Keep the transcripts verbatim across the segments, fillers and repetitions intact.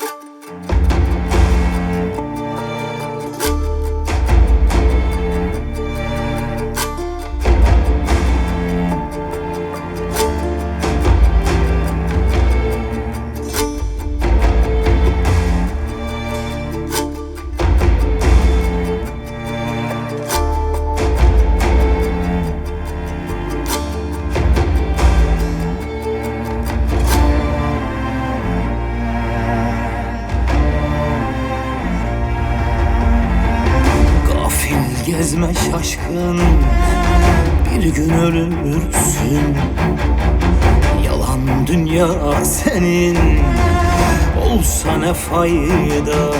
Gezme şaşkın, bir gün ölürsün. Yalan dünya senin, olsa ne fayda.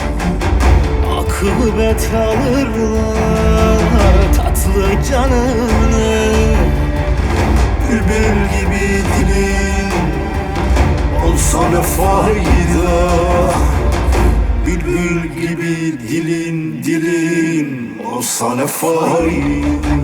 Akıbet alırlar tatlı canını. Bülbül gibi dilin, olsa ne fayda. Bülbül gibi dilin, dilin olsa ne fayda.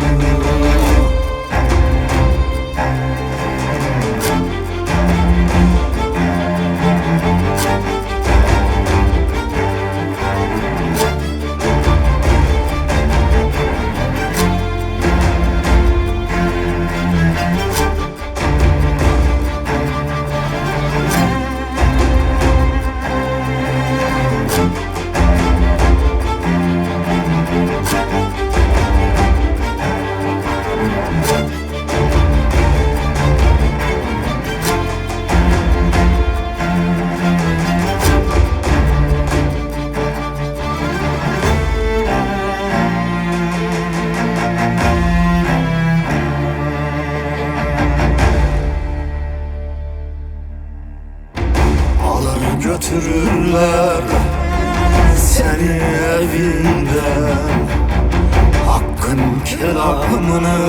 Götürürler seni evinden, hakkın kelamını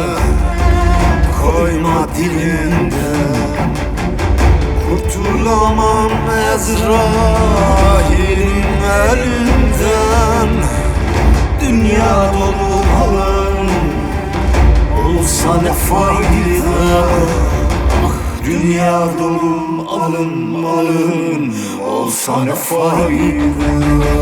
koyma dilinden. Kurtulamam Ezrail'in elinden. Dünya dolu malın olsa ne fayda. Dünya dolu alın malın olsa ne fayda.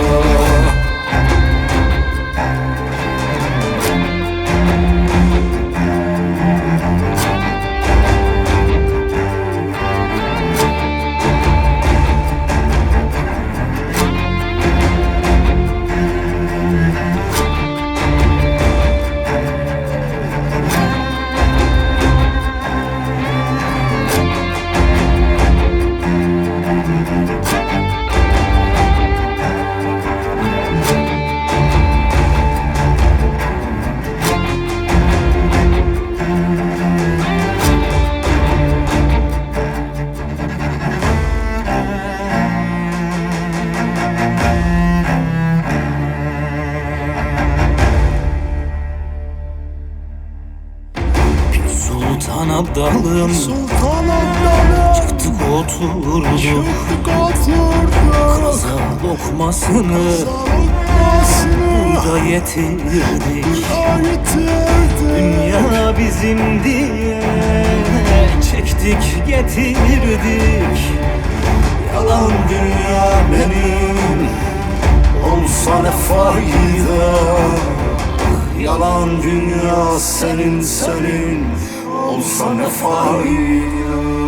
Sultan Abdalım, Sultan Abdalım, çıktık oturduk, çıktık oturduk. Kaza lokmasını burada yetirdik. Dünya bizim diye çektik getirdik. Yalan dünya benim, olsa ne fayda. Yalan dünya senin, senin olsa ne fayda.